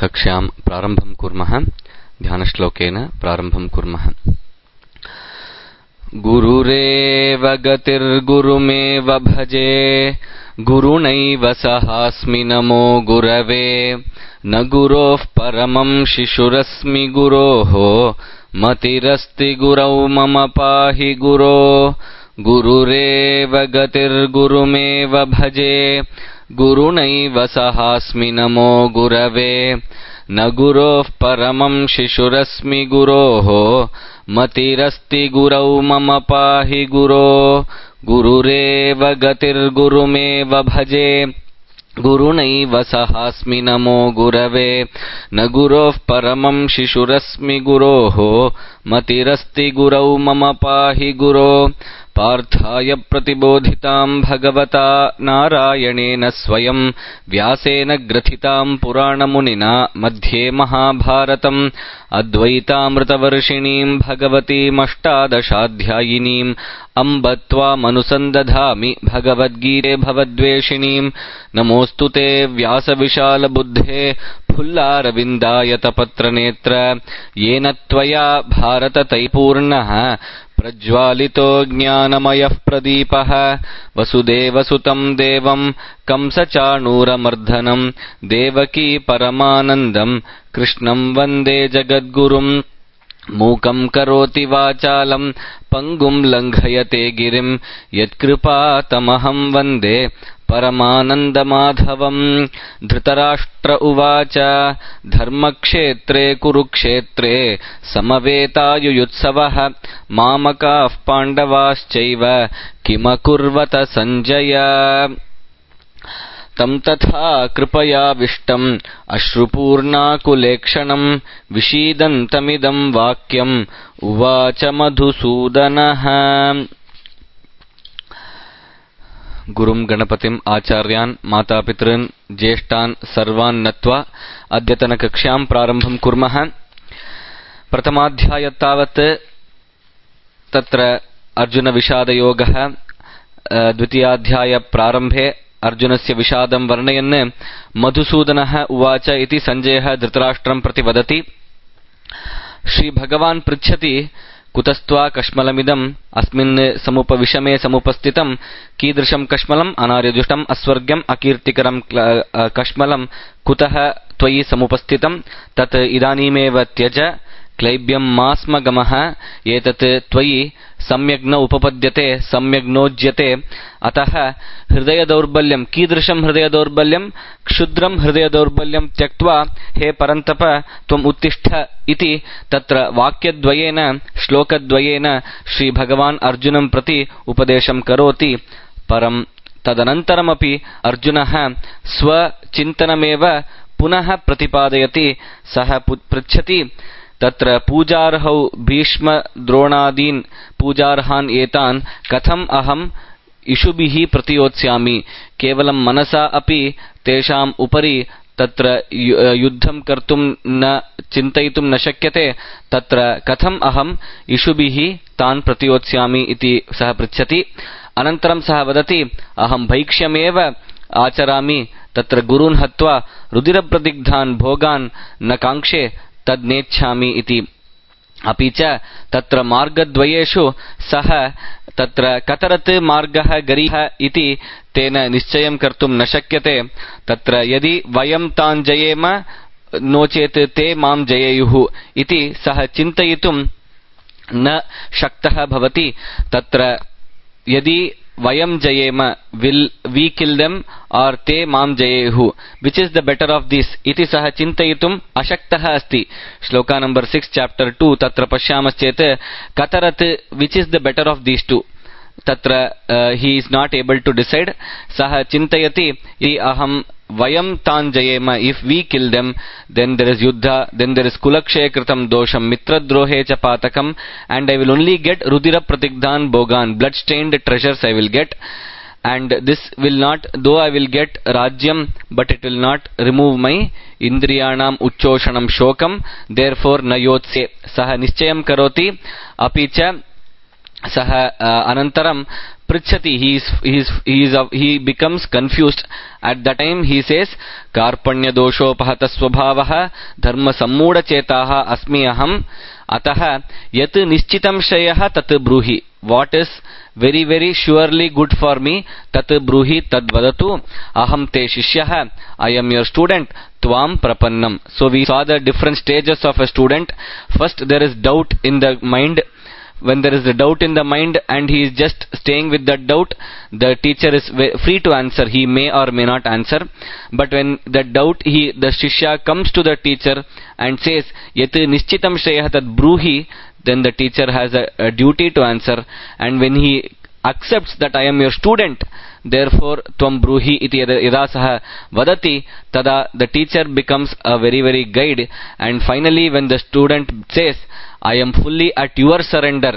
कक्ष्यां प्रारम्भं कुर्मः। ध्यानश्लोकेन प्रारम्भं कुर्मः। गुरुरेव गतिर्गुरुमेव भजे, गुरुणैव सहास्मि नमो गुरवे। न गुरोः परमं शिशुरस्मि गुरोः, मतिरस्ति गुरौ मम पाहि गुरो। गुरुरेव गतिर्गुरुमेव भजे, गुरुणैव सहास्मि नमो गुरवे। न गुरोः परमं शिशुरस्मि गुरोः, मतिरस्ति गुरौ मम पाहि गुरो। गुरुरेव गतिर्गुरुमेव भजे, गुरुणैव सहास्मि नमो गुरवे। न गुरोः परमं शिशुरस्मि गुरोः, मतिरस्ति गुरौ मम पाहि गुरो। पार्थाय प्रतिबोधितां भगवता नारायणेन स्वयं, व्यासेन ग्रथितां पुराणमुनिना मध्ये महाभारतम्। अद्वैतामृतवर्षिणीं भगवतीमष्टादशाध्यायिनीम् अम्ब त्वामनुसन्दधामि भगवद्गीते भवद्वेषिणीम्। नमोऽस्तु ते व्यासविशालबुद्धे, फुल्लारविन्दायतपत्रनेत्र। येन त्वया भारततैपूर्णः प्रज्वालितो ज्ञानमयः प्रदीपः। वसुदेवसुतं देवं कंसचाणूरमर्दनं, देवकी परमानन्दं कृष्णं वन्दे जगद्गुरुम्। मूकं करोति वाचालं पङ्गुं लङ्घयते गिरिं, यत्कृपातमहं वन्दे परमानन्दमाधवम्। धृतराष्ट्र उवाच धर्मक्षेत्रे कुरुक्षेत्रे, समवेतायुयुत्सवः। मामकाः पाण्डवाश्चैव किमकुर्वत सञ्जय। तं तथा कृपयाविष्टम् अश्रुपूर्णाकुलेक्षणं, विषीदन्तमिदं वाक्यम् उवाच मधुसूदनः। गुरुं गणपतिम् आचार्यान् मातापितॄन् ज्येष्ठान् सर्वान् नत्वा अद्यतनकक्ष्यां प्रारम्भं कुर्मः। प्रथमाध्यायतावत् तत्र अर्जुनविषादयोगः, द्वितीयाध्यायप्रारम्भे अर्जुनस्य विषादं वर्णयन् मधुसूदनः उवाच इति सञ्जयः धृतराष्ट्रं प्रति वदति। श्रीभगवान् पृच्छति, कुतस्त्वा कश्मलमिदम् अस्मिन् समुपविषमे समुपस्थितं। कीदृशं कश्मलम्? अनार्यजुष्टम् अस्वर्ग्यम् अकीर्तिकरं कश्मलं कुतः त्वयि समुपस्थितं? तत् इदानीमेव त्यज, क्लैब्यं मा स्म गमः। एतत् त्वयि सम्यग् न उपपद्यते, सम्यग् नोज्यते। अतः हृदयदौर्बल्यं, कीदृशं हृदयदौर्बल्यं? क्षुद्रं हृदयदौर्बल्यं त्यक्त्वा हे परन्तप त्वम् उत्तिष्ठ इति तत्र वाक्यद्वयेन श्लोकद्वयेन श्रीभगवान् अर्जुनं प्रति उपदेशं करोति। परं तदनन्तरमपि अर्जुनः स्वचिन्तनमेव पुनः प्रतिपादयति। सः पृच्छति, तत्र पूजार्हौ भीष्म द्रोणादीन् पूजार्हान् एतान् कथम् अहम् इषुभिः प्रतियोत्स्यामि? केवलं मनसा अपि तेषाम् उपरि तत्र युद्धं कर्तुं न चिन्तयितुं न शक्यते। तत्र कथम् अहम् इषुभिः तान् प्रतियोत्स्यामि इति सः पृच्छति। अनन्तरं सः वदति, अहं भैक्ष्यमेव आचरामि, तत्र गुरून् हत्वा रुधिरप्रदिग्धान् भोगान् न काङ्क्षे, तद् नेच्छामि इति। अपि च तत्र मार्गद्वयेषु सः तत्र कतरत् मार्गः गरीः इति तेन निश्चयं कर्तुं न शक्यते। तत्र यदि वयं तान् जयेम, नो चेत् ते मां जयेयुः इति सः चिन्तयितुं न शक्तः भवति। तत्र यदि वयं जयेम, विल वी किल देम और ते मां जयेयुः, which is the better of this इति सः चिन्तयितुम् अशक्तः अस्ति। श्लोका नंबर 6 चैप्टर 2 तत्र पश्यामश्चेत् कतरत् which is the better of these two, तत्र he is not able to decide. सः चिन्तयति, अहं वयं तान् जयेम, if we kill them, then there is युद्ध, देन देयर इज कुलक्षये कृतं दोषं, मित्रद्रोहे च पातकम्, and I will only get rudira pratigdhan bhogan, blood stained treasures I will get, and this will not, though I will get rajyam, but it will not remove my indriyanam uchchoshanam shokam, therefore na yotse. सः निश्चयं करोति। अपि च सः अनन्तरं Prichati, he becomes confused. At that time he says, Karpanya doshopahata svabhavah dharma sammuda chetaha asmi aham ataha yat nishchitam shayah tat bruhi. What is very very surely good for me, tat bruhi tad vadatu aham te shishyah, I am your student, tvam prapannam. So we saw the different stages of a student. First there is doubt in the mind. When there is a doubt in the mind and he is just staying with that doubt, the teacher is free to answer. He may or may not answer. But when the doubt, the shishya comes to the teacher and says, Yat nishchitam shreyah tad bruhi, then the teacher has a duty to answer. And when he accepts that I am your student, therefore tvam bruhi iti yada saha vadati, tada the teacher becomes a very very guide. And finally when the student says, I am fully at your surrender.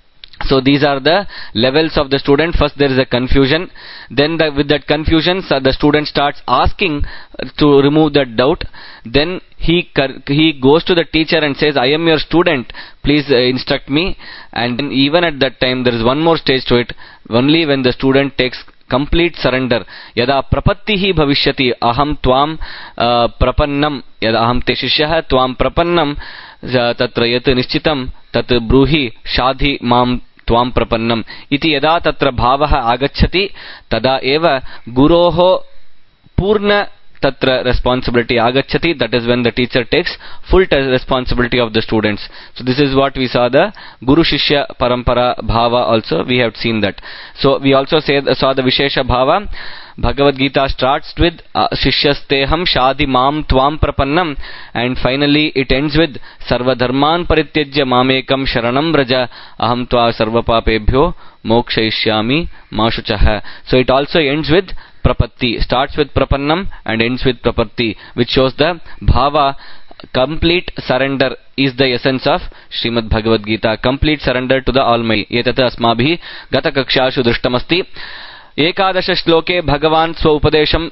So these are the levels of the student. First there is a confusion. Then with that confusion, the student starts asking to remove that doubt. Then he goes to the teacher and says, I am your student, please instruct me. And then even at that time there is one more stage to it. Only when the student takes complete surrender, yada prapattihi bhavishyati aham tvam prapannam, yada aham te shishyah tvam prapannam tatra yat nishchitam tat bruhi shadhi mam tvam prapannam iti yada tatra bhavah agacchati tada eva guroho purna tatra responsibility agacchati. That is when the teacher takes full responsibility of the students. So this is what we saw, the Guru Shishya Parampara Bhava also we have seen that. So we also saw the Vishesha Bhava. Bhagavad Gita starts with Shishyasteham Shadi Mam Tvam Prapannam, and finally it ends with Sarva Dharman Parityajya Mamekam Sharanam Vraja Aham Tva Sarva Papebhyo Mokshayishyami Mashuchah. So it also ends with Prapatti, starts with Prapannam and ends with Prapatti, which shows the Bhava. Complete surrender is the essence of Srimad Bhagavad Gita. Complete surrender to the Almighty. Etata asmabhi gata kakshashu drishtamasti. एकादश श्लोके भगवान् स्वोपदेशं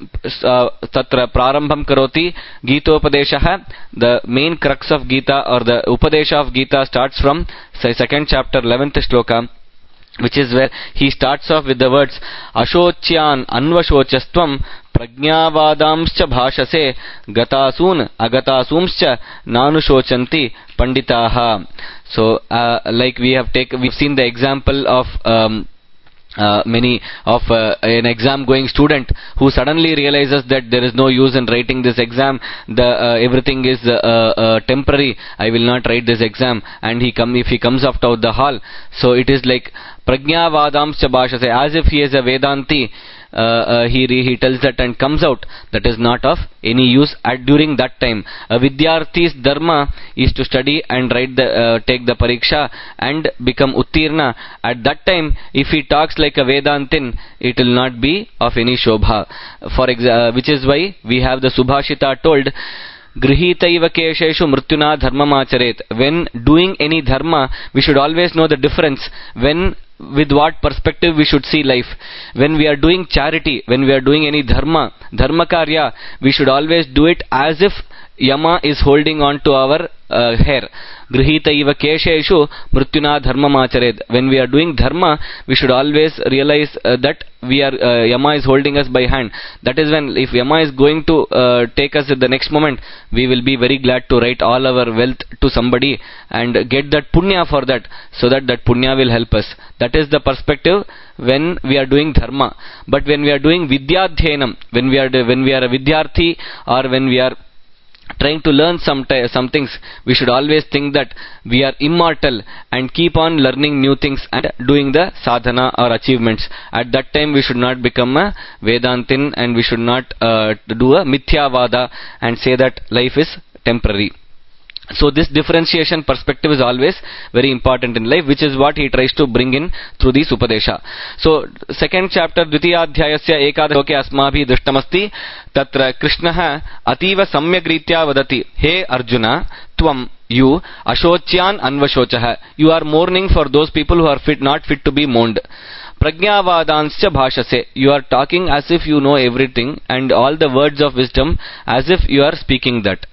तत्र प्रारंभं करोति. गीतोपदेशः, the main crux of Gita or the Upadesha of Gita starts from second chapter 11th shloka, which is where he starts off with the words Ashocyan anvashocastvam prajnavadamscha bhashase gatasun agatasumscha nanushocanti panditaha. So like we've seen the example of many of an exam going student who suddenly realizes that there is no use in writing this exam, everything is temporary, I will not write this exam, and if he comes out of the hall, so it is like prajnavadamscha bhashase, as if he is a Vedanti. He tells that and comes out, that is not of any use during that time. A Vidyarthi's dharma is to study and take the pariksha and become uttirna. At that time, if he talks like a Vedantin, it will not be of any shobha. Which is why we have the Subhashita told, Grihitaiva kesheshu mrityuna dharmamacharet. When doing any dharma, we should always know the difference. With what perspective we should see life. When we are doing charity, when we are doing any dharma karya, we should always do it as if Yama is holding on to our hair. Grihita iva kesheshu mrityuna dharmamacharet. When we are doing dharma, we should always realize that Yama is holding us by hand. That is when, if Yama is going to take us at the next moment, we will be very glad to write all our wealth to somebody and get that punya for that, so that punya will help us. That is the perspective when we are doing dharma. But when we are doing vidyadhyanam, when we are a vidyarthi, or when we are trying to learn some things, we should always think that we are immortal and keep on learning new things and doing the sadhana or achievements. At that time we should not become a Vedantin, and we should not do a mithyavada and say that life is temporary. So this differentiation perspective is always very important in life, which is what he tries to bring in through this Upadesha. So second chapter, Dvitiyadhyayasya ekadashoke asmabhi drishtamasti, tatra Krishnaha ativa samyagritya vadati, He Arjuna, tvam, you, ashocyan anvashochaha, you are mourning for those people who are not fit to be mourned. Prajnavadanscha bhashase, you are talking as if you know everything and all the words of wisdom, as if you are speaking that.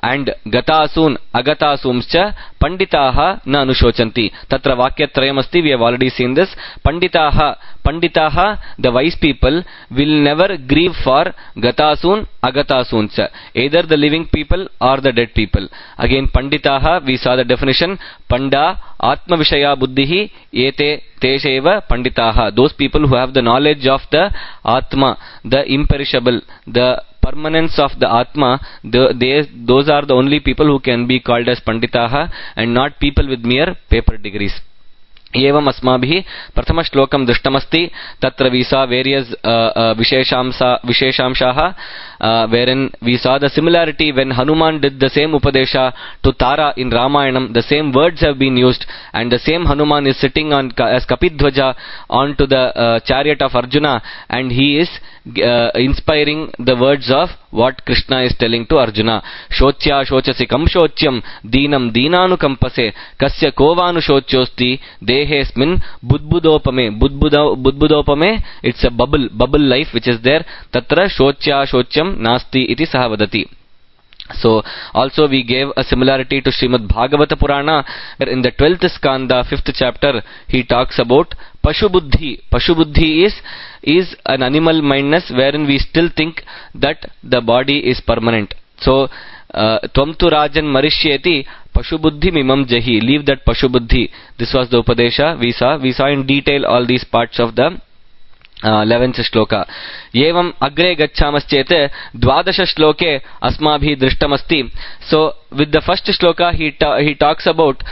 and gatasun agatasumscha panditaha na anushocanti. Tatra vakyatrayamasti, we have already seen this. Panditaha, the wise people will never grieve for gatasun agatasuncha, either the living people or the dead people. Again, panditaha, we saw the definition. Panda atma vishaya buddhihi ete tesheva panditaha. Those people who have the knowledge of the atma, the imperishable, the permanence of the atma, those are the only people who can be called as panditaha, and not people with mere paper degrees. एवम् अस्माभिः प्रथमश्लोकं दृष्टमस्ति. तत्र we saw various visheshamshaah, wherein we saw the similarity when Hanuman did the same upadesha to Tara in Ramayanam. The same words have been used, and the same Hanuman is sitting on as Kapidhwaja onto the chariot of Arjuna, and he is inspiring the words of what Krishna is telling to Arjuna. Shochya shochasikam shocyam deenam deenanukampase kasya kovanu shochyosti dehesmin budbudopame. Budbudopame, it's a bubble life which is there. Tatra shochya shocyam nasti iti sahavadati. So also we gave a similarity to Srimad Bhagavata Purana, where in the 12th skanda, 5th chapter, he talks about Pashubuddhi. Pashubuddhi is an animal mindness wherein we still think that the body is permanent. So Tvamtu Rajan Marishyeti Pashubuddhi Mimam Jahi. Leave that Pashubuddhi. This was the Upadesha we saw. We saw in detail all these parts of the 11th shloka. Evam agre gacchamaschet dvadash shloke asmabhi drishtamasti. So with the first shloka he talks about,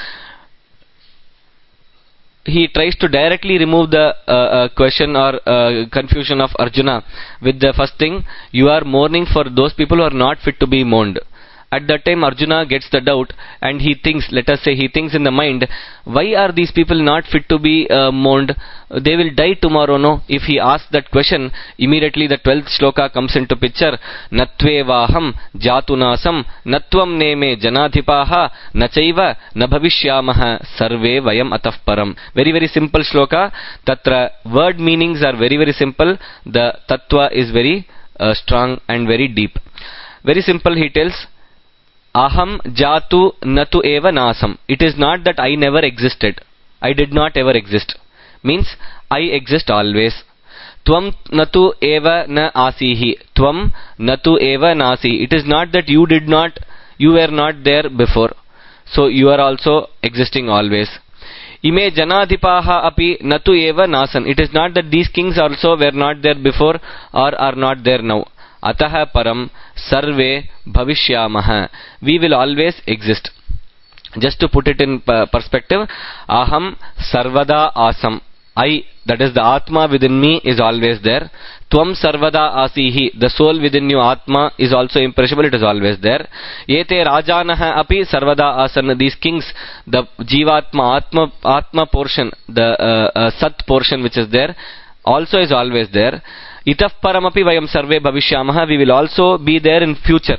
he tries to directly remove the question or confusion of Arjuna with the first thing, you are mourning for those people who are not fit to be mourned. At that time Arjuna gets the doubt, and he thinks, let us say he thinks in the mind, why are these people not fit to be mourned? They will die tomorrow, no? If he asks that question, immediately the 12th shloka comes into picture. Natvevaham jatunasam natvam neme janadhipaha nachaiva nabhavishyamaha sarve vayam atah param. Very very simple shloka. Tatra word meanings are very very simple. The tattva is very strong and very deep. Very simple, he tells, Aham jatu natu eva nasam. It is not that I never existed. I did not ever exist. Means I exist always. Tvam natu eva na asihi. Tvam natu eva nasi. It is not that you were not there before. So you are also existing always. Ime janadhipaha api natu eva nasan. It is not that these kings also were not there before or are not there now. Ataha param sarve bhavishyamaha. We will always exist. Just to put it in perspective, aham sarvada asam. I, that is the Atma within me, is always there. Tvam sarvada asihi. The soul within you, Atma, is also imperishable, it is always there. Yete rajanaha api sarvada asan. These kings, the Jivatma, Atma portion, the Sat portion which is there, also is always there. Itaf paramapi vayam sarve bhavishyamaha. We will also be there in future.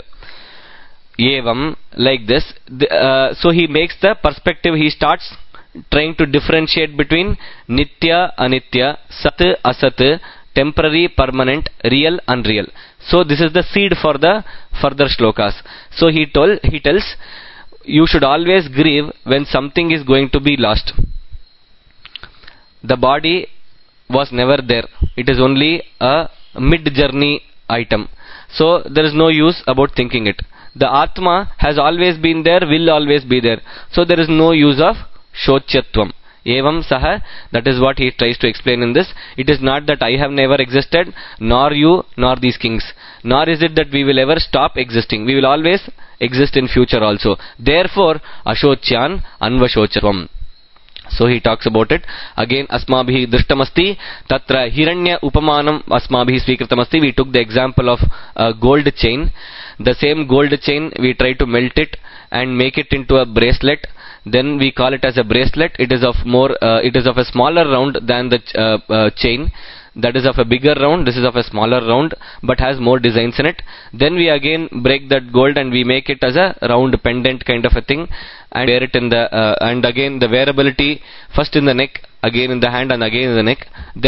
Evam, like this. So he makes the perspective, he starts trying to differentiate between nitya, anitya, sat, asat, temporary, permanent, real, unreal. So this is the seed for the further shlokas. So he tells, you should always grieve when something is going to be lost. The body was never there. It is only a mid-journey item. So there is no use about thinking it. The Atma has always been there, will always be there. So there is no use of Shochyatvam. Evam saha, that is what he tries to explain in this. It is not that I have never existed, nor you, nor these kings. Nor is it that we will ever stop existing. We will always exist in future also. Therefore, Ashocyan Anvashochatvam. So he talks about it. Again, asmabhi drishtamasti. Tatra hiranya upamanam asmabhi svikritamasti. We took the example of a gold chain. The same gold chain, we try to melt it and make it into a bracelet. Then we call it as a bracelet. It is of a smaller round than the chain. That is of a bigger round. This is of a smaller round, but has more designs in it. Then we again break that gold and we make it as a round pendant kind of a thing and wear it in the and again the wearability, first in the neck, again in the hand, and again in the neck. Then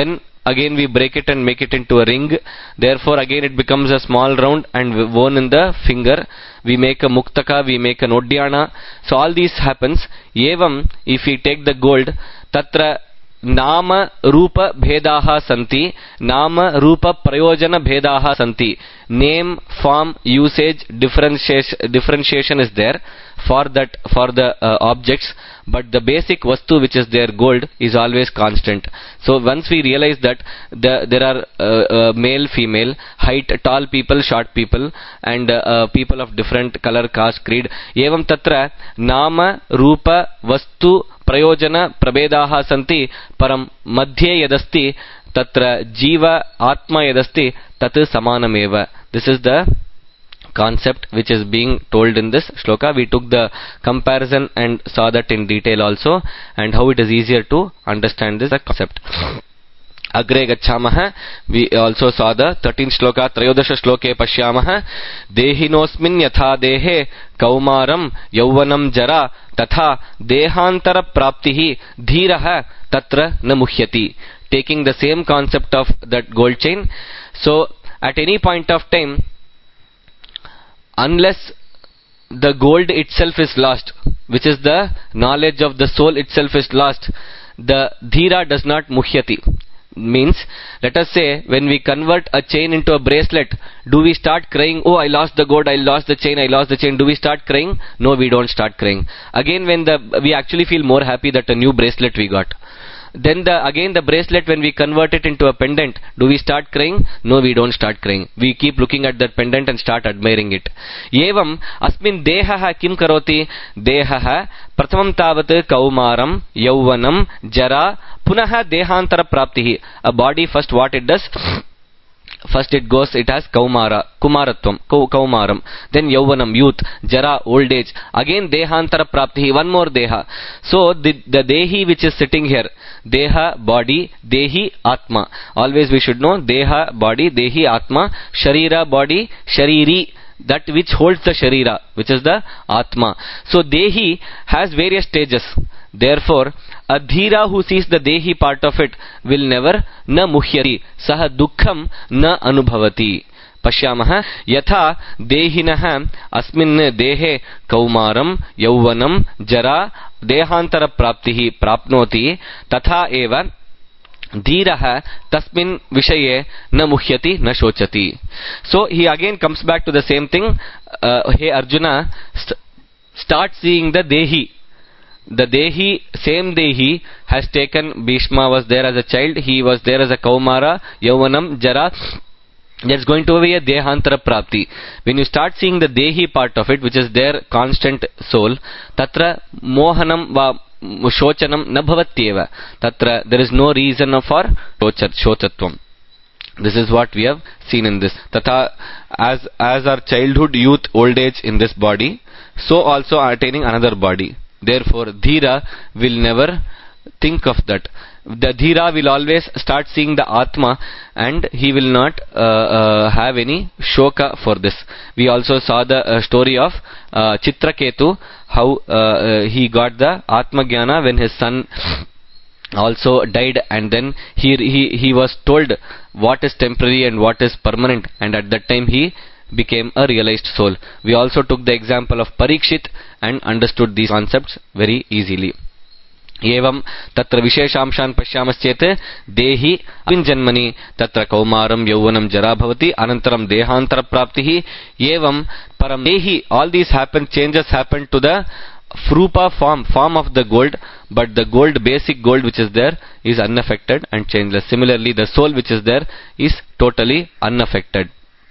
again we break it and make it into a ring. Therefore again it becomes a small round and worn in the finger. We make a muktaka, we make an odyana. So all these happens. Evam, if we take the gold, tatra nama rupa bhedaha santi, nama rupa prayojana bhedaha santi. Name, form, usage, differentiation is there for the objects, but the basic vastu which is there, gold, is always constant. So once we realize that there are male, female, height, tall people, short people, and people of different color, caste, creed, evam tatra nama rupa vastu prayojana prabhedaha santi, param madhye yadasti tatra jiva atma yadasti tat samanameva. This is the concept which is being told in this shloka. We took the comparison and saw that in detail also, and how it is easier to understand this concept. Agre gachamah. We also saw the 13th shloka. Trayodasha shloke pashyamah. Dehinosmin yatha dehe kaumaram yauvanam jara tatha dehantara praptihi dhiraha tatra na muhyati. Taking the same concept of that gold chain. So at any point of time, unless the gold itself is lost, which is the knowledge of the soul itself is lost, the dhira does not muhyati. Means, let us say, when we convert a chain into a bracelet, do we start crying, oh, I lost the gold, I lost the chain, I lost the chain? Do we start crying? No, we don't start crying. Again, we actually feel more happy that a new bracelet we got. Then again the bracelet, when we convert it into a pendant, do we start crying? No, we don't start crying. We keep looking at that pendant and start admiring it. Evam asmin dehaha kim karoti? Dehaha pratamam tavat kaumaram yauvanam jara punaha dehantara praptihi. A body, first what it does? First it has kumaratvam, kaumaram, then yauvanam, youth, jara, old age, again dehantara praptihi, one more deha. So the dehi which is sitting here, deha, body, dehi, atma. Always we should know deha, body, dehi, atma, sharira, body, shariri, that which holds the sharira, which is the atma. So dehi has various stages. Therefore, a dhira who sees the dehi part of it will never na muhyati, saha dukkham na anubhavati. Pashyamah yatha dehinah asmin dehe kaumaram yauvanam jara dehantara praptihi prapnoti tatha eva dhirah tasmin vishaye na muhyati na shochati. So he again comes back to the same thing. Hey Arjuna, start seeing the dehi. The dehi, same dehi has taken, Bhishma was there as a child, he was there as a kaumara, yauvanam, jara. There's going to be a dehantara prapti. When you start seeing the dehi part of it, which is their constant soul, tatra mohanam va shochanam na bhavatyeva. Tatra there is no reason for shochatvam. This is what we have seen in this. Tatha, as our childhood, youth, old age in this body, so also attaining another body. Therefore, dhira will never think of that. The dhira will always start seeing the atma, and he will not have any shoka for this. We also saw the story of Chitraketu, how he got the atma jnana when his son also died, and then he was told what is temporary and what is permanent, and at that time he became a realized soul. We also took the example of Parikshit and understood these concepts very easily. एवं तत्र विशेषांशान् पश्यामश्चेत् देहि अस्मिन् जन्मनि तत्र कौमारं यौवनं जरा भवति अनन्तरं देहान्तर प्राप्तिः एवं परं देहि. All these changes happen to the rupa form of the gold, but the gold, basic gold which is there, is unaffected and changeless. Similarly, the soul which is there is totally unaffected.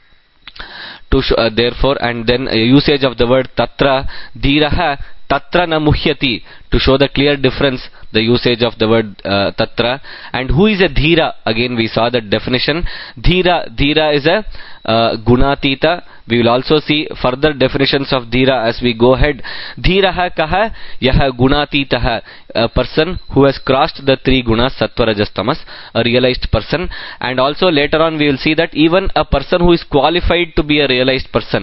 Therefore, and then usage of the word tatra, dhiraha tatra na muhyati, to show the clear difference, the usage of the word tatra. And who is a dhira? Again we saw that definition. Dhira is a gunatita. We will also see further definitions of dhira as we go ahead. Dhiraha kaha yaha gunatitaha, a person who has crossed the three gunas, sattva, rajas, tamas, a realized person. And also later on we will see that even a person who is qualified to be a realized person,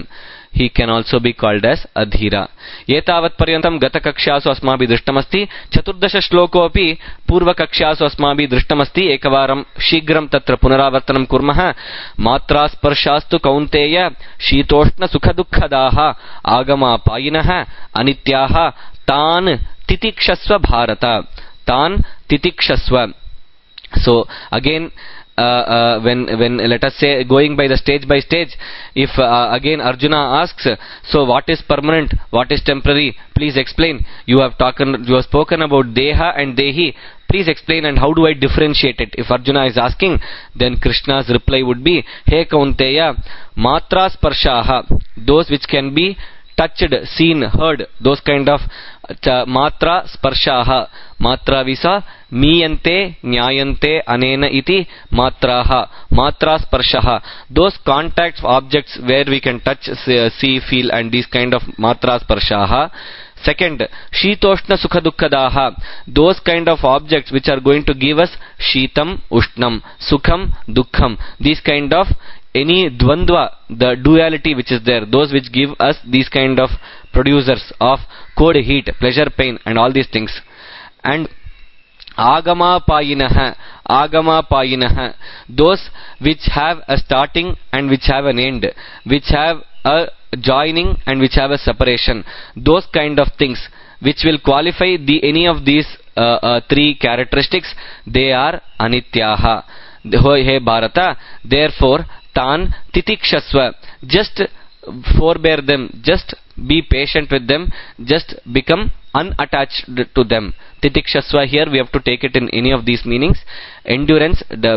he can also be called as adhira. Etavat paryantam gata kakshasu asmabi drishtamasti, chaturdash shlokopi purva kakshasu asmabi drishtamasti. Ekavaram shigram tatra punaravartanam kurmah. Matra sparshastu kaunteya shitoshna sukha dukkadaha agama payinah anityaha tan titikshasva bharata. Tan titikshasva. So again, when let us say, going by the stage by stage, if again Arjuna asks, so what is permanent, what is temporary, please explain. You have spoken about deha and dehi, please explain, and how do I differentiate it? If Arjuna is asking, then Krishna's reply would be, He Kaunteya, matra sparshaha, those which can be touched, seen, heard, those kind of matra sparshaha. Matra visa miyante nyayante anena iti matraha. Matra sparshaha, those contacts of objects where we can touch, see, feel, and these kind of matra sparshaha. Second, shitoshna sukha dukkadaha, those kind of objects which are going to give us shitam ushnam, sukham dukkham, these kind of any dvandva, the duality which is there, those which give us these kind of producers of cold, heat, pleasure, pain, and all these things. And agama payinah, those which have a starting and which have an end, which have a joining and which have a separation, those kind of things which will qualify any of these three characteristics, they are anityaha. He Bharata, therefore tan titikshasva, just forbear them, just be patient with them, just become unattached to them. Titikshasva, here we have to take it in any of these meanings. Endurance, the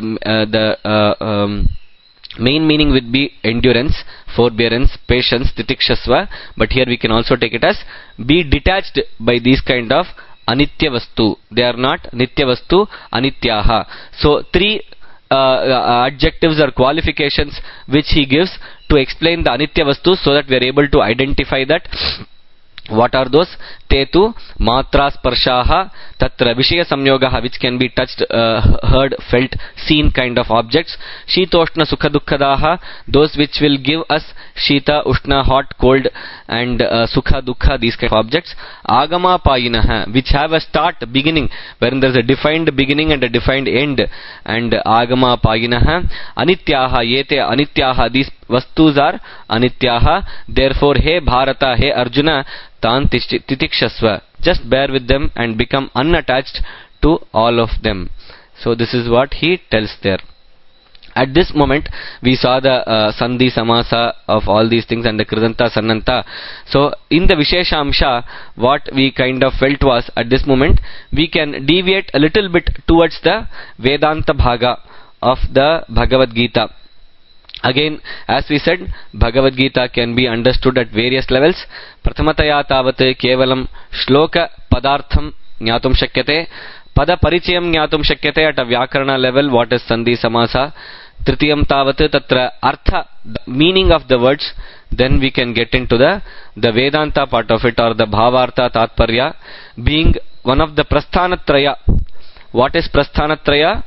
main meaning would be endurance, forbearance, patience, titikshasva, but here we can also take it as be detached by these kind of anitya vastu. They are not nitya vastu, anityaha. So three adjectives or qualifications which he gives to explain the anitya vastu, so that we are able to identify that. What are those? Tetu matra sparshaha, tatra vishaya samyogaha, which can be touched, heard, felt, seen kind of objects. Shitoshna sukha dukkadaha, those which will give us shita, ushna, hot, cold, and sukha, dukkha, these kind of objects. Agama payinah, which have a start, beginning, wherein there is a defined beginning and a defined end. And agama payinah. Anityaha, yete anityaha, these vastus are anityaha. Therefore, he Bharata, he Arjuna, tan titikshasva, just bear with them and become unattached to all of them. So this is what he tells there. At this moment, we saw the Sandhi Samasa of all these things and the Kridanta Sannanta. So in the Visheshamsha, what we kind of felt was, at this moment, we can deviate a little bit towards the Vedanta Bhaga of the Bhagavad Gita. Again, as we said, Bhagavad Gita can be understood at various levels. Prathamataya tavat kevalam shloka padartham jnatum shakyate, pada parichayam jnatum shakyate at a vyakarana level, what is Sandhi Samasa. Tritiyam tavat tatra artha, the meaning of the words, then we can get into the Vedanta part of it, or the Bhavartha Tatparya, being one of the Prasthanatraya. What is Prasthanatraya?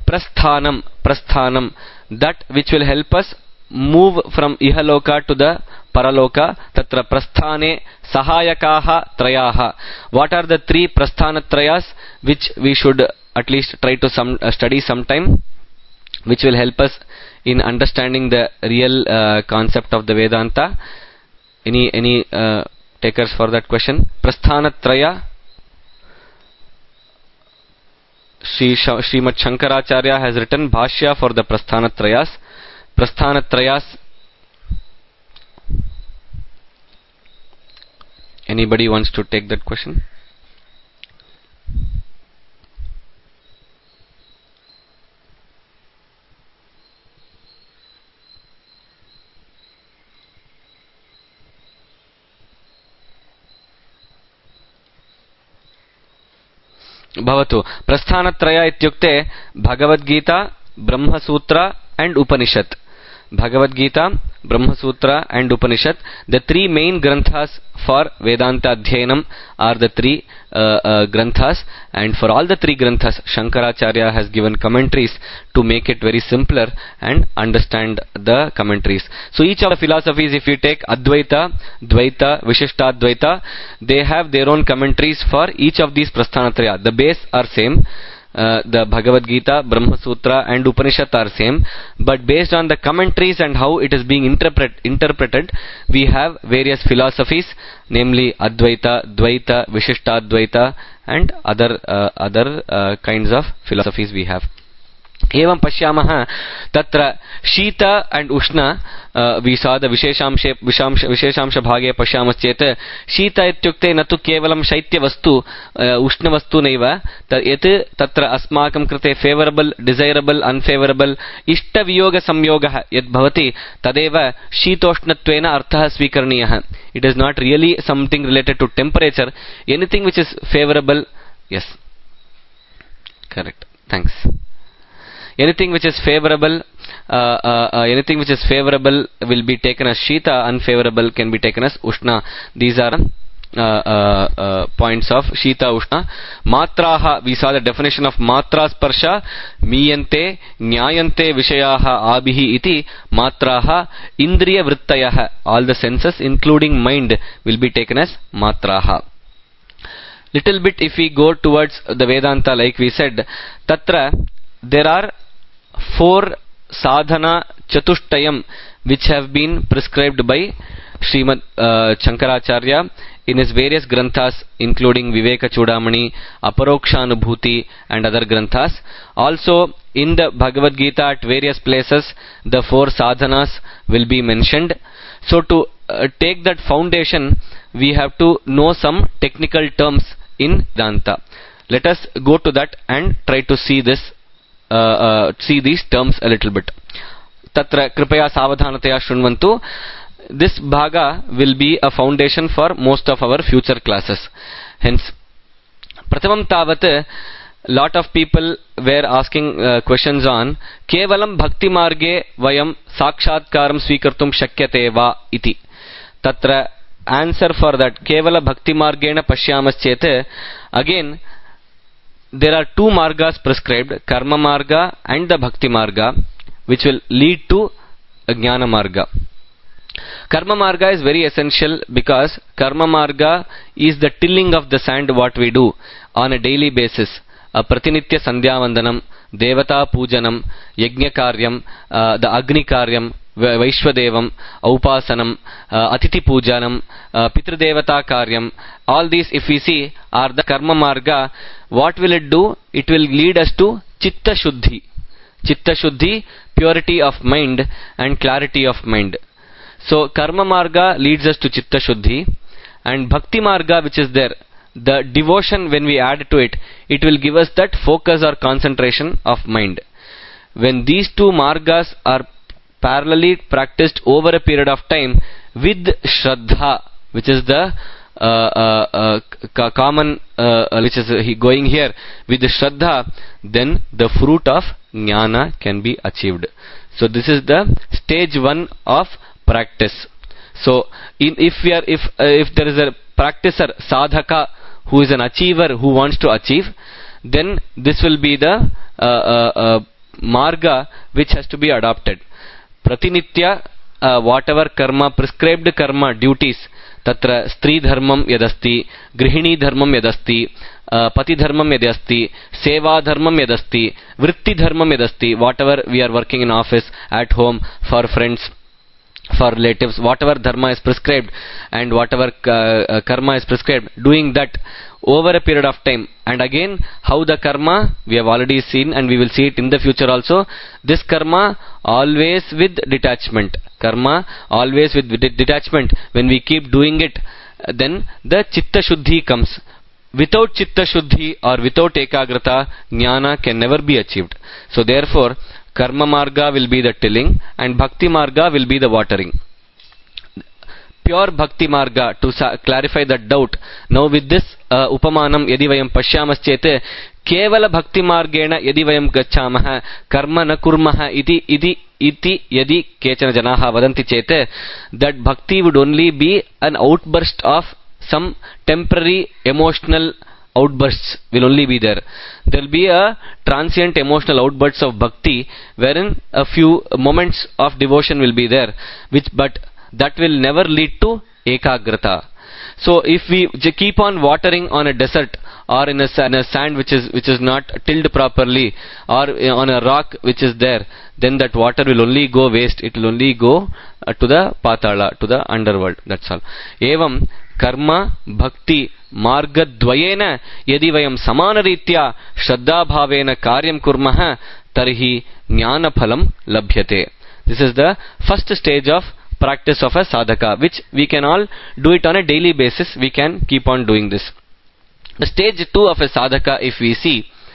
Prasthanam, that which will help us move from ihaloka to the paraloka. Tatra prasthane sahayakaha trayaha. What are the three prasthanatrayas which we should at least try to study sometime, which will help us in understanding the real concept of the Vedanta? Any takers for that question? Prasthanatraya. Srimad Shankaracharya has written Bhashya for the Prasthanatrayas. Prasthanatrayas. Anybody wants to take that question? Bhavatu. Prasthanatraya ityukte Bhagavad Gita, Brahma Sutra and Upanishad. Bhagavad Gita, Brahma Sutra and Upanishad. The three main granthas for Vedanta Adhyanam are the three granthas, and for all the three granthas Shankaracharya has given commentaries to make it very simpler and understand the commentaries. So each of the philosophies, if you take Advaita, Dvaita, Vishishtadvaita, they have their own commentaries for each of these Prasthanatraya. The base are same. The Bhagavad Gita, Brahma Sutra and Upanishad are same, but based on the commentaries and how it is being interpreted, we have various philosophies, namely Advaita, Dvaita, Vishishtadvaita and other kinds of philosophies we have. एवं पश्यामः तत्र शीत and उष्ण we saw the विशेषांश भागे पश्यामश्चेत् शीत इत्युक्ते न तु केवलं शैत्यवस्तु उष्णवस्तु नैव यत् तत्र अस्माकं कृते फेवरेबल डिजायरेबल अनफेवरेबल इष्टवियोग संयोगः यत् भवति तदेव शीतोष्णत्वेन अर्थः स्वीकरणीयः. It is not really something related to temperature. Anything which is favorable, yes, correct, thanks. Anything which is favorable will be taken as Shita, unfavorable can be taken as Ushna. These are points of Shita, Ushna. Matraha, we saw the definition of Matra Sparsha, Miyante, Nyayante Vishayaha Abhihi iti, Matraha, Indriya Vrittayaha. All the senses including mind will be taken as Matraha. Little bit if we go towards the Vedanta, like we said, Tatra, there are 4 sadhana chatushtayam which have been prescribed by Srimad Shankaracharya in his various granthas, including Viveka Chudamani, Aparokshanubhuti and other granthas. Also in the Bhagavad Gita at various places the 4 sadhanas will be mentioned. So to take that foundation, we have to know some technical terms in Vedanta. Let us go to that and try to see these terms a little bit. Tatra kripaya savadhanataya shrunvantu. This bhaga will be a foundation for most of our future classes. Hence, pratamam tavat, lot of people were asking questions on kevalam bhakti marge vayam sakshatkaram swikartum shakyate va iti. Tatra answer for that kevala bhakti margena pashyamas, again there are 2 margas prescribed, karma marga and the bhakti marga, which will lead to a jnana marga. Karma marga is very essential because karma marga is the tilling of the sand what we do on a daily basis. Pratinitya sandhya vandanam, devata pujanam, yajna karyam, the agni karyam, Vaishwadevam, Aupasanam, Atiti Pujanam, Pitradevata Karyam. All these, if we see, are the Karma Marga. What will it do? It will lead us to Chitta Shuddhi. Chitta Shuddhi, purity of mind and clarity of mind. So, Karma Marga leads us to Chitta Shuddhi, and Bhakti Marga, which is there, the devotion, when we add to it, it will give us that focus or concentration of mind. When these 2 margas are parallelly practiced over a period of time with Shraddha, which is the common, which is going here, with the Shraddha, then the fruit of Jnana can be achieved. So this is the stage 1 of practice. So if there is a practicer, sadhaka, who is an achiever who wants to achieve, then this will be the marga which has to be adopted. Pratinitya, whatever karma, prescribed karma, duties, tatra stri dharmam yadasti, grihini dharmam yadasti, pati dharmam yadasti, seva dharmam yadasti, vritti dharmam yadasti, whatever we are working in office, at home, for friends, for relatives, whatever dharma is prescribed and whatever karma is prescribed, doing that over a period of time. And again, how the karma, we have already seen and we will see it in the future also. This karma always with detachment. Karma always with detachment. When we keep doing it, then the Chitta Shuddhi comes. Without Chitta Shuddhi or without Ekagrata, Jnana can never be achieved. So therefore, Karma Marga will be the tilling and Bhakti Marga will be the watering. Pure Bhakti Marga, to clarify that doubt. Now with this Upamanam, yadi vayam pashyamas chete, केवल भक्तिमार्गेण यदि वयं गच्छामः कर्म न कुर्मः इति यदि केचन जनाः वदन्ति चेत् that bhakti would only be an outburst of some temporary emotional outbursts will only be there. There will be a transient emotional outbursts of bhakti wherein a few moments of devotion will be there, but that will never lead to ekagrata. So if we keep on watering on a desert or in a sand which is not tilled properly, or on a rock which is there, then that water will only go waste. It will only go to the patala, to the underworld. That's all. Evam karma bhakti margadvayena yadi vayam samanaritya shraddhabhavena karyam kurmah tarhi jnana phalam labhyate. This is the first stage of practice of a sadhaka, which we can all do it on a daily basis. We can keep on doing this. The stage 2 of a sadhaka, if we see,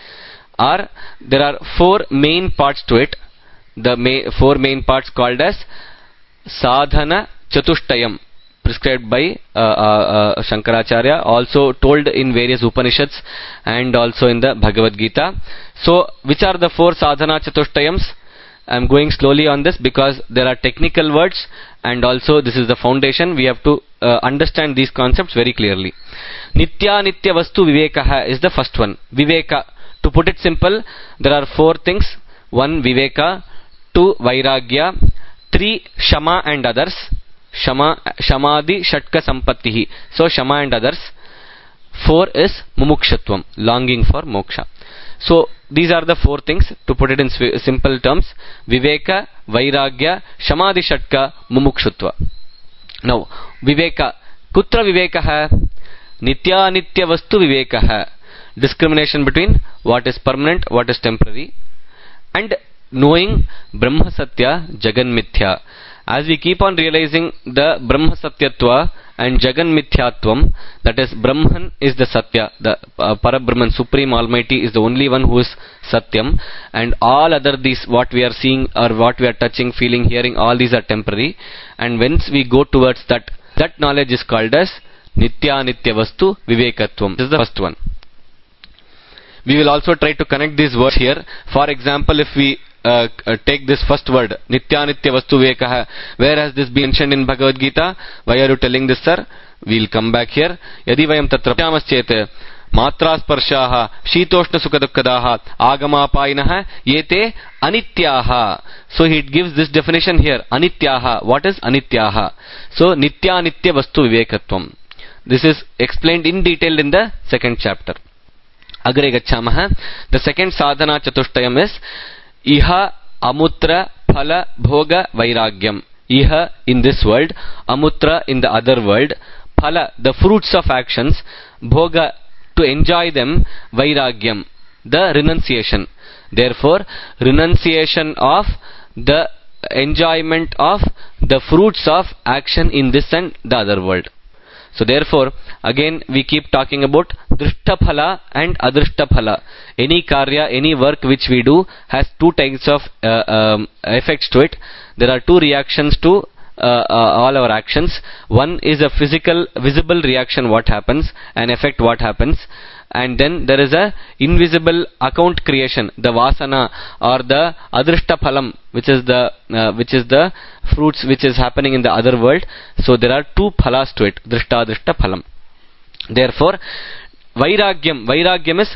there are 4 main parts to it. The 4 main parts called as sadhana chatushtayam, prescribed by Shankaracharya, also told in various Upanishads and also in the Bhagavad Gita. So which are the 4 sadhana chatushtayams? I am going slowly on this because there are technical words, and also this is the foundation. We have to understand these concepts very clearly. Nitya nitya vastu vivekaha is the first one. Viveka, to put it simple, there are 4 things. 1 viveka, 2 vairagya, 3 shama and others. Shamadi shatka sampattihi. So shama and others. 4 is mumukshatvam, longing for moksha. So these are the 4 things, to put it in simple terms: viveka, vairagya, shamadhi shatka, mumukshutva. Now viveka, kutra vivekah? Nitya nitya vastu vivekah. Discrimination between what is permanent, what is temporary, and knowing brahma satya jagan mithya. As we keep on realizing the brahma satyatva and jagan mithyatvam, that is, Brahman is the satya, the Parabrahman, Supreme Almighty, is the only one who is satyam, and all other these, what we are seeing or what we are touching, feeling, hearing, all these are temporary. And once we go towards that knowledge is called as nitya nitya vastu vivekatvam. This is the first one. We will also try to connect these words here. For example, if we take this first word, nitya nitya vastu vivekah, where has this been mentioned in Bhagavad Gita? Why are you telling this, sir? We will come back here. Yadi vayam tatra pashyamaschet matra sparshaha shitoshna sukha dukkadaha agamapayinah yete anityaha. So he gives this definition here, anityaha. What is anityaha? So nitya nitya vastu vivekatvam. This is explained in detail in the 2nd chapter. Agre gachamah. The second sadhana chatushtayam is iha amutra phala bhoga vairagyam. Iha in this world, amutra in the other world, phala the fruits of actions, bhoga to enjoy them, vairagyam the renunciation. Therefore, renunciation of the enjoyment of the fruits of action in this and the other world. So therefore, again we keep talking about drishta phala and adrishta phala. Any karya, any work which we do has 2 types of effects to it. There are 2 reactions to all our actions. One is a physical, visible reaction, what happens, and effect, what happens. And then there is a invisible account creation, the vasana or the adrishta phalam, which is the fruits which is happening in the other world. So there are 2 phalas to it, drishta adrishta phalam. Therefore, vairagyam is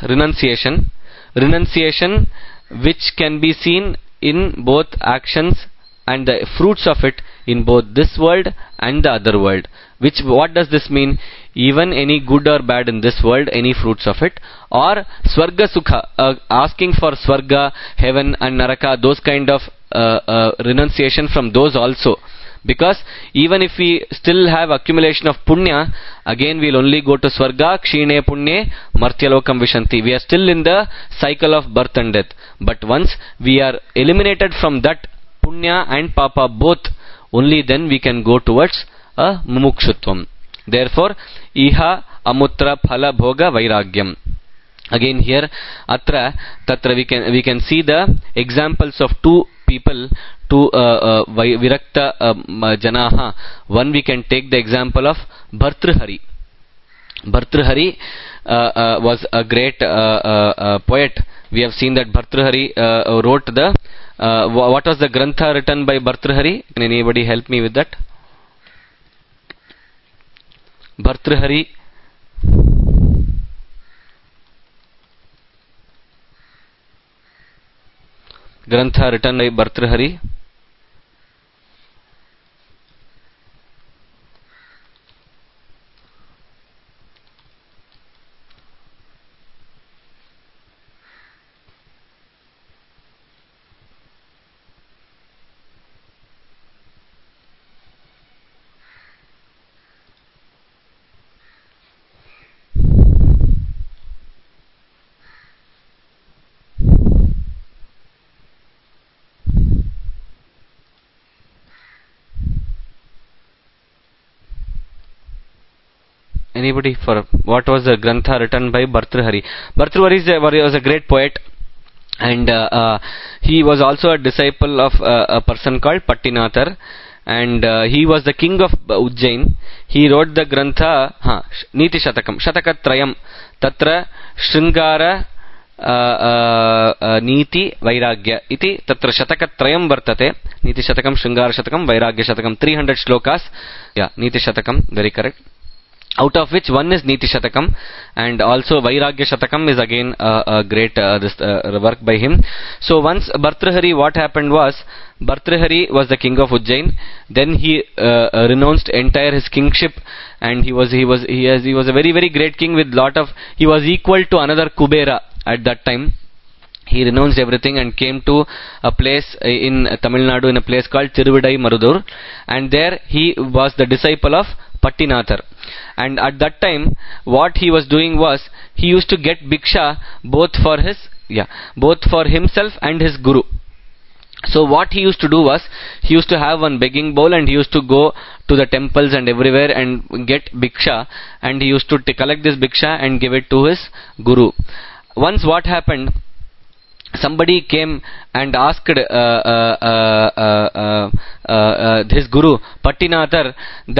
renunciation which can be seen in both actions and the fruits of it in both this world and the other world. What does this mean? Even any good or bad in this world, any fruits of it, or swarga sukha, asking for swarga, heaven and naraka, those kind of renunciation from those also. Because even if we still have accumulation of punya, again we will only go to swarga, kshine punye, martyalokam vishanti. We are still in the cycle of birth and death. But once we are eliminated from that punya and papa both, only then we can go towards a mumukshutvam. Therefore, iha amutra phala bhoga vairagyam. Again here, atra tatra we can see the examples of 2 people, 2 virakta janaha. One we can take the example of Bhartrhari. Bhartrhari was a great poet. We have seen that Bhartrhari wrote the what was the grantha written by Bhartrhari? Can anybody help me with that? Bhartrhari. Grantha written by Bhartrhari. Anybody for what was the grantha written by Bhartrhari? Bhartrhari was a great poet, and he was also a disciple of a person called Pattinathar, and he was the king of Ujjain. He wrote the grantha Niti Shatakam, Shatakatrayam, Tatra Shringara Niti Vairagya iti Tatra Shatakatrayam Vartate. Niti Shatakam, Shringara Shatakam, Vairagya Shatakam, 300 shlokas. Yeah, Niti Shatakam, very correct. Out of which one is Niti Shatakam, and also Vairagya Shatakam is again a great work by him. So once Bhartrhari, what happened was, Bhartrhari was the king of Ujjain. Then he renounced entire his kingship, and he was a very, very great king with lot of. He was equal to another Kubera at that time. He renounced everything and came to a place in Tamil Nadu, in a place called Thiruvidai Marudur, and there he was the disciple of Pattinathar. And at that time, what he was doing was, he used to get bhiksha both for himself and his guru. So what he used to do was, he used to have one begging bowl, and he used to go to the temples and everywhere and get bhiksha, and he used to collect this bhiksha and give it to his guru. Once what happened, somebody came and asked his guru Pattinathar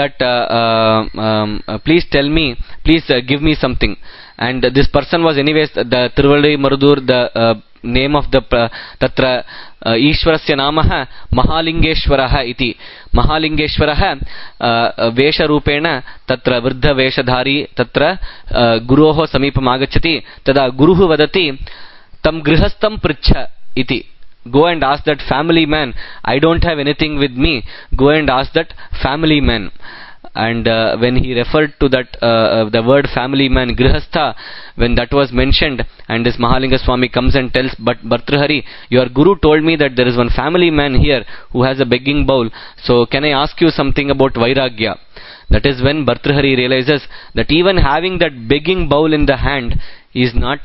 that please tell me, please give me something. And this person was anyways the Tiruvallai Marudur, the name of the Tatra Ishwarasya Namaha Mahalingeshwaraha iti. Mahalingeshwaraha Vesharupena Tatra Vrdha Veshadhari Tatra Guroho Samipam Agachati Tada Guruhu Vadati Tam Grihastam Pricha iti. Go and ask that family man. I don't have anything with me. Go and ask that family man. And when he referred to that the word family man, Grihastha, when that was mentioned, and this Mahalinga Swami comes and tells, but Bhartrhari, your guru told me that there is one family man here who has a begging bowl. So can I ask you something about Vairagya? That is when Bhartrhari realizes that even having that begging bowl in the hand is not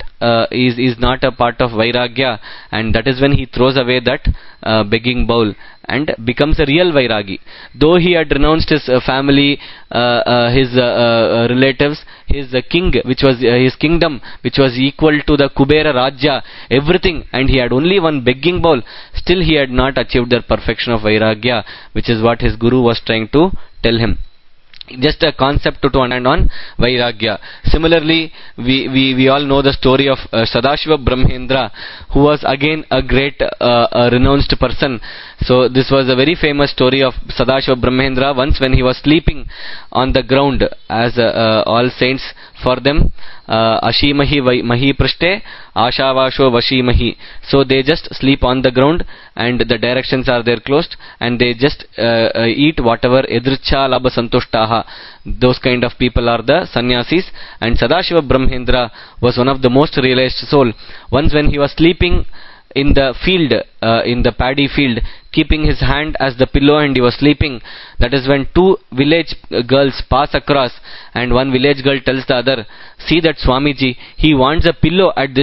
a part of Vairagya, and that is when he throws away that begging bowl and becomes a real Vairagi. Though he had renounced his family, his relatives, his king, which was his kingdom, which was equal to the Kubera Rajya, everything, and he had only one begging bowl, still he had not achieved the perfection of Vairagya, which is what his guru was trying to tell him. Just a concept to understand on Vairagya. Similarly, we all know the story of Sadashiva Brahmendra, who was again a great renounced person. So this was a very famous story of Sadashiva Brahmendra. Once when he was sleeping on the ground, as all saints, for them Ashimahi Mahi Prashte Ashavasho Vashimahi. So they just sleep on the ground, and the directions are there closed, and they just eat whatever Edricha Labha Santushtaha. Those kind of people are the sannyasis, and Sadashiva Brahmendra was one of the most realized soul. Once when he was sleeping in the field, in the paddy field, keeping his hand as the pillow, and he was sleeping. That is when two village girls pass across, and one village girl tells the other, see that Swamiji, he wants a pillow at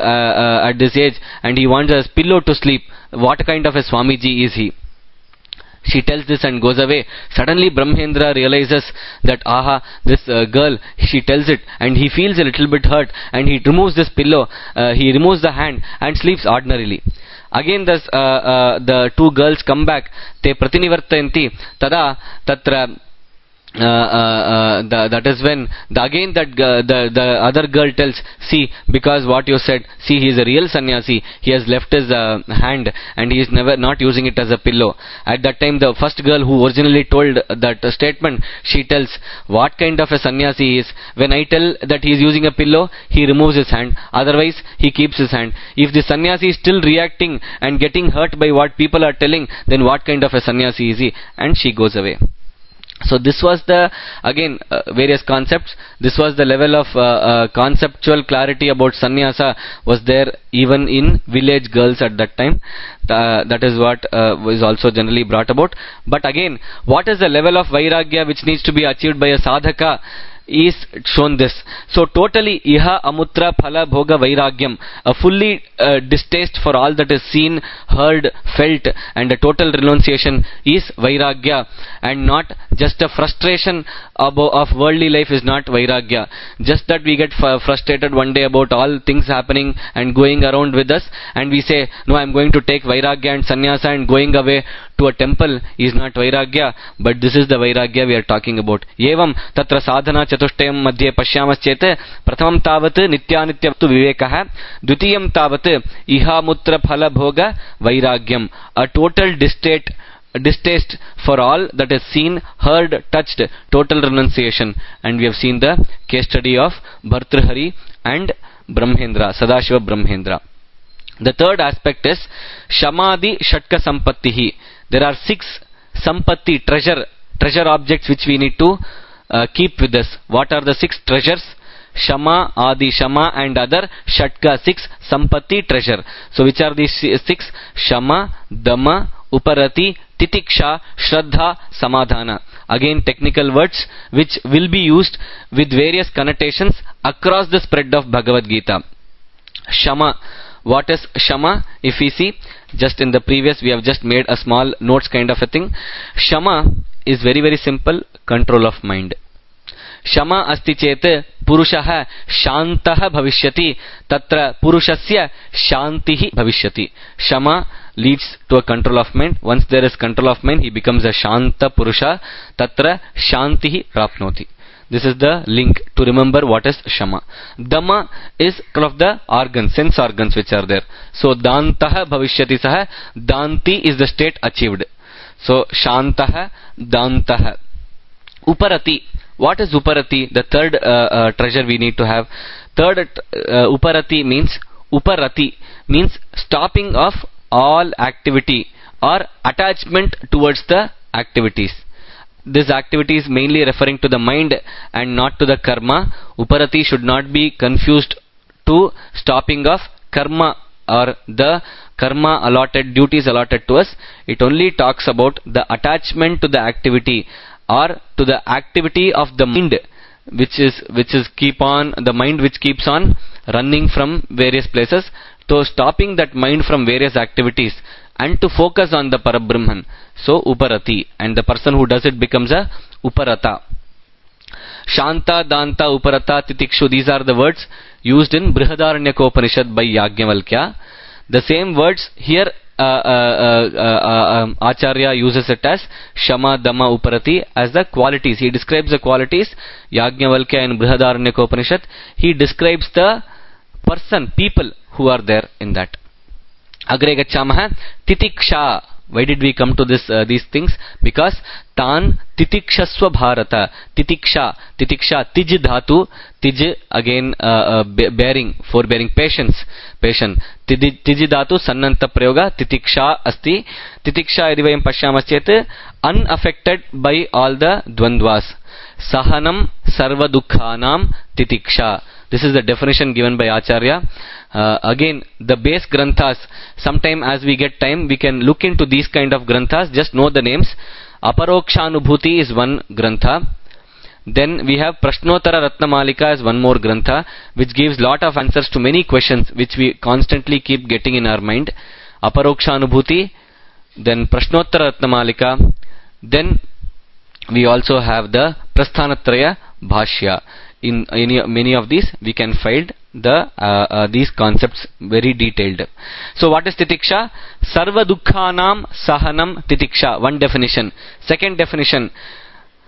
this age, and he wants a pillow to sleep. What kind of a Swamiji is he? She tells this and goes away. Suddenly Brahmendra realizes that, aha, this girl, she tells it, and he feels a little bit hurt, and he removes this pillow, he removes the hand and sleeps ordinarily. Again the two girls come back, te pratinivartayanti, tada tatra that is when again the other girl tells, see, because what you said, see, he is a real sannyasi, he has left his hand and he is never not using it as a pillow. At that time, the first girl who originally told that statement, she tells, what kind of a sannyasi he is? When I tell that he is using a pillow, he removes his hand, otherwise he keeps his hand. If the sannyasi is still reacting and getting hurt by what people are telling, then what kind of a sannyasi is he? And she goes away. So this was the, again, various concepts. This was the level of conceptual clarity about sannyasa was there even in village girls at that time. That is what was also generally brought about. But again, what is the level of vairagya which needs to be achieved by a sadhaka is shown this. So totally iha amutra phala bhoga vairagyam, a fully distaste for all that is seen, heard, felt, and a total renunciation is vairagya, and not just a frustration of worldly life is not vairagya. Just that we get frustrated one day about all things happening and going around with us, and we say, no, I am going to take vairagya and sannyasa, and going away to a temple is not vairagya, but this is the vairagya we are talking about. Evam tatra sadhana चतुष्टयं मध्ये पश्यामश्चेत् प्रथमं तावत् नित्यानित्यवस्तु विवेकः, द्वितीयं तावत् इहामुत्र फल भोग वैराग्यम, a total distaste for all that is seen, heard, touched, total renunciation. And we have seen the case study of Bhartrhari and Brahmendra, Sadashiva Brahmendra. The third aspect is Shamadi Shatka Sampattihi. There are 6 Sampatti, treasure objects which we need to keep with us. What are the 6 treasures? Shama, Adi, Shama, and other Shatka, 6 Sampatti treasure. So which are these 6? Shama, Dama, Uparati, Titiksha, Shraddha, Samadhana. Again, technical words which will be used with various connotations across the spread of Bhagavad Gita. Shama. What is Shama? If we see, just in the previous we have just made a small notes kind of a thing. Shama is very very simple, control of mind. Shama asti chet purushah shantah bhavishyati, tatra purushasya shantihi bhavishyati. Shama leads to a control of mind. Once there is control of mind, he becomes a shanta purusha, tatra shantihi prapnoti. This is the link to remember what is Shama. Dama is of the organs, sense organs which are there. So Dantah bhavishyati saha, Danti is the state achieved. So Shantah, Dantah. Uparati. What is Uparati? The third treasure we need to have. Third Uparati means stopping of all activity or attachment towards the activities. This activity is mainly referring to the mind and not to the karma. Uparati should not be confused to stopping of karma or the karma allotted, duties allotted to us. It only talks about the attachment to the activity or to the activity of the mind, which is keep on the mind which keeps on running from various places. So stopping that mind from various activities and to focus on the Parabrahman. So Uparati, and the person who does it becomes a Uparata. Shanta, Danta, Uparata, Titikshu, these are the words used in Brihadaranyaka Upanishad by Yajnavalkya. The same words here Acharya uses it as Shama, Dama, Uparati as the qualities. He describes the qualities. Yajnavalkya in Brihadaranyaka Upanishad, he describes the person, people who are there in that. Agre gacchamaha titiksha. Why did we come to these things? Because tan titikshasva bharata. Titiksha, tij dhatu, tij again bearing, forbearing, patience. Tij dhatu sannanta prayoga titiksha asti. Titiksha yadi vayam pashyamaschet, unaffected by all the dvandvas. Sahanam sarva dukkhanam titiksha. This is the definition given by Acharya. Again, the base granthas, sometime as we get time, we can look into these kind of granthas, just know the names. Aparokshanubhuti is one grantha. Then we have Prashnotara Ratnamalika as one more grantha, which gives lot of answers to many questions which we constantly keep getting in our mind. Aparokshanubhuti, then Prashnotara Ratnamalika, then we also have the Prasthanatraya Bhashya. In many of these we can find these concepts very detailed. So what is titiksha? Sarva dukkhanam sahanam titiksha. One definition. Second definition,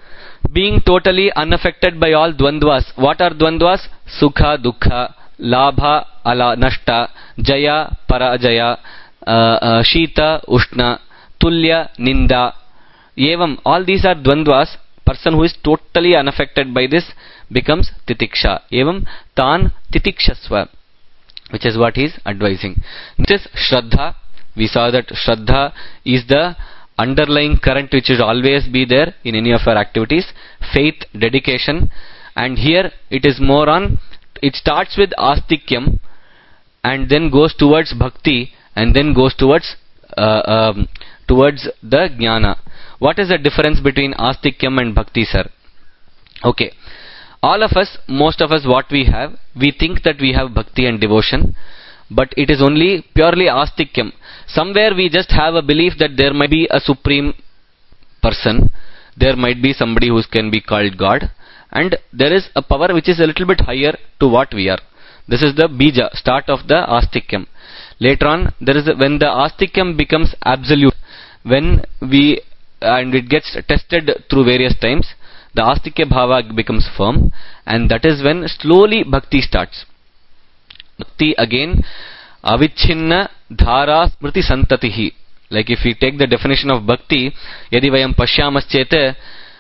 being totally unaffected by all dvandvas. What are dvandvas? Sukha, dukkha, labha, ala, nashta, jaya, parajaya, shita, ushna, tulya, ninda. Evam, all these are dvandvas. Person who is totally unaffected by this becomes titiksha. Evam, tan titikshasva, which is what he is advising. This is Shraddha. We saw that Shraddha is the underlying current which should always be there in any of our activities. Faith, dedication. And here it is more on, it starts with astikyam and then goes towards bhakti and then goes towards the jnana. What is the difference between astikyam and bhakti, sir? Okay. All of us, most of us, what we have, we think that we have bhakti and devotion, but it is only purely astikyam. Somewhere we just have a belief that there might be a supreme person, there might be somebody who can be called God, and there is a power which is a little bit higher to what we are. This is the bija, start of the astikyam. Later on, when the astikyam becomes absolute, and it gets tested through various times, the astikya bhava becomes firm, and that is when slowly bhakti starts. Bhakti again, avichinna dhara smriti santatihi. Like if we take the definition of bhakti, yadi vayam pashyamas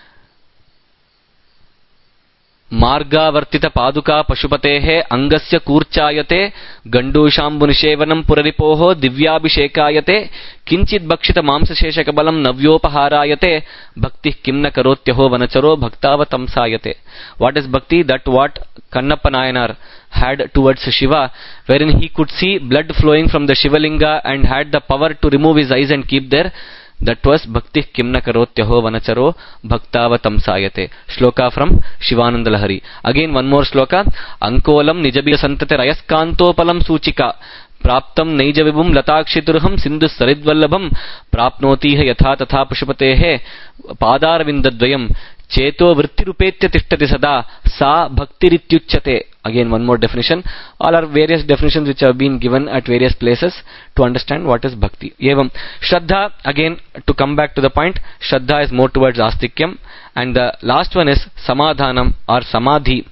मार्गावर्तित पादुका पशुपतेः अंगस्य कूर्चायते गंडूशाम्बुनिषेवनं पुररिपोः दिव्याभिषेकायते किंचित् भक्षित मांसशेषकबलं नव्योपहारायते भक्तिः किं न करोत्यहो वनचरो भक्तावतंसायते. What is bhakti? That what Kannappa Nayanar had towards Shiva, wherein he could see blood flowing from the Shivalinga and had the power to remove his eyes and keep there. That was bhakti kimna karotyaho vanacharo bhaktavatamsayate. Shloka from Shivananda Lahari. Again one more shloka. Ankolam nijabhiya santate rayaskantopalam suchika praptam naijavibum latakshiturham sindhu saridvallabham prapnotiha yatha tatha pashupatehe padarvindadvayam cheto vrittirupetya tishtati sada sa bhaktirityuchyate. Again one more definition. All are various definitions which have been given at various places to understand what is bhakti. Evam Shraddha, again to come back to the point, Shraddha is more towards astikyam, and the last one is samadhanam or samadhi.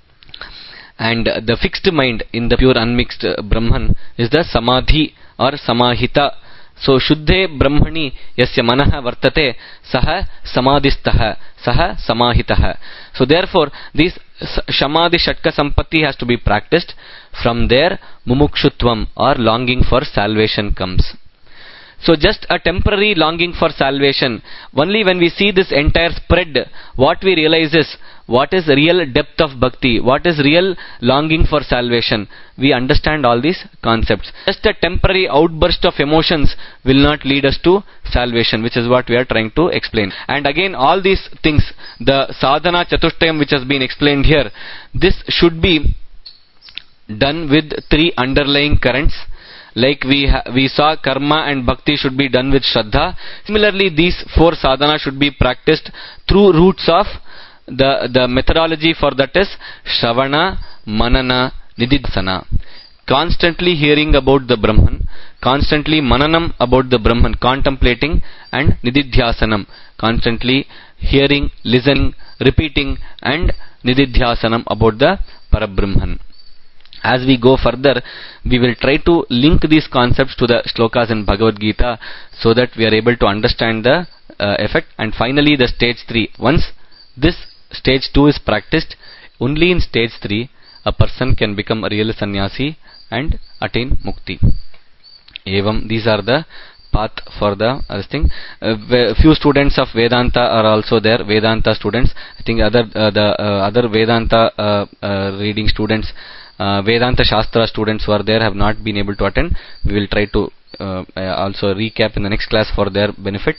And the fixed mind in the pure unmixed Brahman is the samadhi or samahita. So Shuddhe Brahmani yasya manaha vartate saha samadhistaha saha samahitaha. So therefore this Shamadhi Shatka Sampatti has to be practiced. From there Mumukshutvam or longing for salvation comes. So just a temporary longing for salvation. Only when we see this entire spread, what we realize is what is real depth of bhakti, what is real longing for salvation. We understand all these concepts. Just a temporary outburst of emotions will not lead us to salvation, which is what we are trying to explain. And again all these things, the sadhana chatushtayam which has been explained here, this should be done with three underlying currents. Like we saw karma and bhakti should be done with shraddha. Similarly, these four sadhana should be practiced through roots of the methodology for that is shravana, manana, nididhasana. Constantly hearing about the Brahman, constantly mananam about the Brahman, contemplating, and nididhyasanam, constantly hearing, listening, repeating, and nididhyasanam about the Parabrahman. As we go further, we will try to link these concepts to the shlokas in Bhagavad Gita so that we are able to understand the effect. And finally the stage 3. Once this stage 2 is practiced, only in stage 3 a person can become a real sannyasi and attain mukti. Evam, these are the path for the other thing. Few students of Vedanta are also there, Vedanta students. I think other Vedanta reading students, Vedanta Shastra students who are there have not been able to attend. We will try to also recap in the next class for their benefit.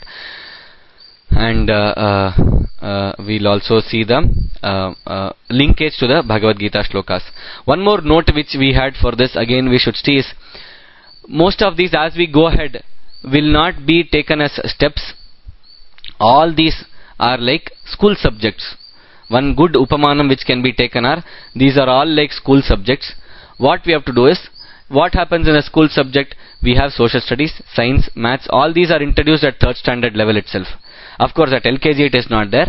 And we'll also see the linkage to the Bhagavad Gita shlokas. One more note which we had for this, again we should see, is most of these as we go ahead will not be taken as steps. All these are like school subjects. One good upamanam which can be taken are, these are all like school subjects. What we have to do is, what happens in a school subject? We have social studies, science, maths, all these are introduced at third standard level itself. Of course at LKG it is not there.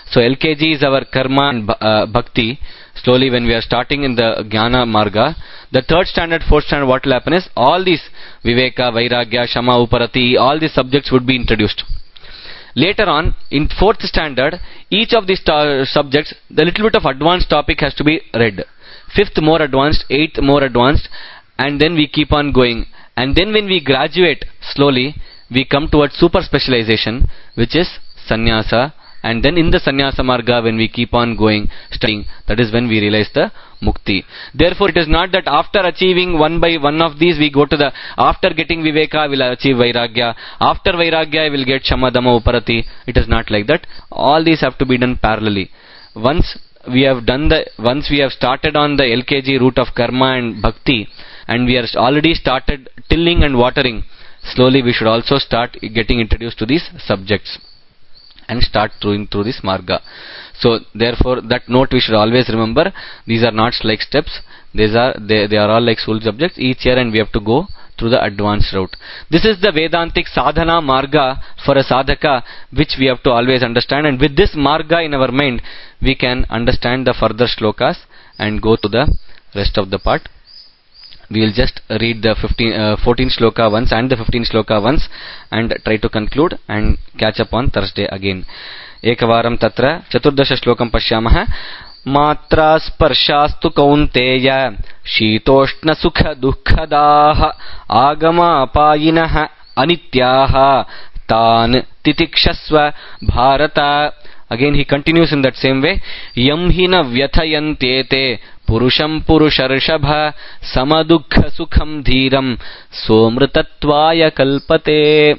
So LKG is our karma and bhakti. Slowly when we are starting in the Jnana Marga, the third standard, fourth standard, what will happen is all these Viveka, Vairagya, Shama, Uparati, all these subjects would be introduced. Later on, in fourth standard, each of these subjects, the little bit of advanced topic has to be read. Fifth more advanced, eighth more advanced, and then we keep on going. And then when we graduate slowly, we come towards super specialization, which is sannyasa. And then in the sannyasa marga, when we keep on going, studying, that is when we realize the mukti. Therefore, it is not that after achieving one by one of these, we go to the, after getting viveka, we'll achieve vairagya. After vairagya, we'll get shama, dhamma, uparati. It is not like that. All these have to be done parallelly. Once we have started on the LKG route of karma and bhakti, and we are already started tilling and watering, slowly we should also start getting introduced to these subjects and start through this marga. So therefore that note we should always remember. These are not like steps. They are all like soul subjects each year, and we have to go through the advanced route. This is the Vedantic sadhana marga for a sadhaka, which we have to always understand. And with this marga in our mind, we can understand the further shlokas and go to the rest of the part. We will just read the 14 shloka once and the 15 shloka once and try to conclude and catch up on Thursday again. Ekavaram tatra chaturdasha shlokam pashyamah. Matra sparshastu kaunteya shitoshna sukha dukkhadah agama apayinah anityaha tan titikshasva bharata. Again he continues in that same way. Yam hina vyathayantete purusham purusharshabha samadukha sukham dhiram somrtatvaya kalpate.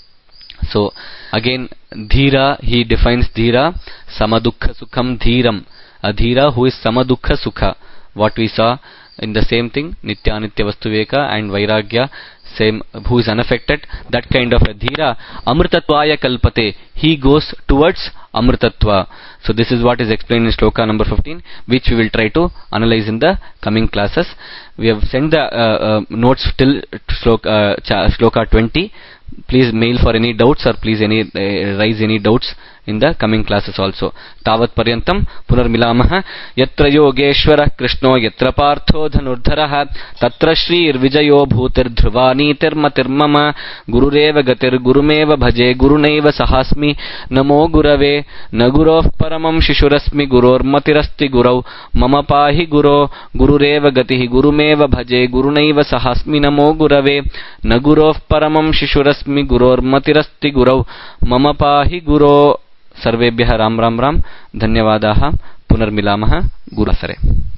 So again dhira, he defines dhira, samadukha sukham dhiram. A dhira who is samadukha sukha. What we saw in the same thing, nitya anitya vastu viveka and vairagya, same, who is unaffected, that kind of a dhira. Amrtatvaya kalpate, he goes towards amrtatva. So this is what is explained in shloka number 15, which we will try to analyze in the coming classes. We have sent the notes till shloka 20. Please mail for any doubts, or please raise any doubts in the coming classes also. Tavat paryantam punarmilamah. Yatra yogeshwara krishno yatra partho dhanurdharaha tatra shrir vijayo bhutir dhruvani tirmatirmama gurureva gatir gurumeva bhaje gurunaiva sahasmi namo gurave nagurof paramam shishurasmi guror matirasti gurau mama pahi guro gurureva gatihi gurumeva bhaje gurunaiva sahasmi namo gurave nagurof paramam shishurasmi guror matirasti gurau mama pahi guro. सर्वेभ्यः राम राम राम. धन्यवादाः. पुनर्मिलामः गुरुवासरे.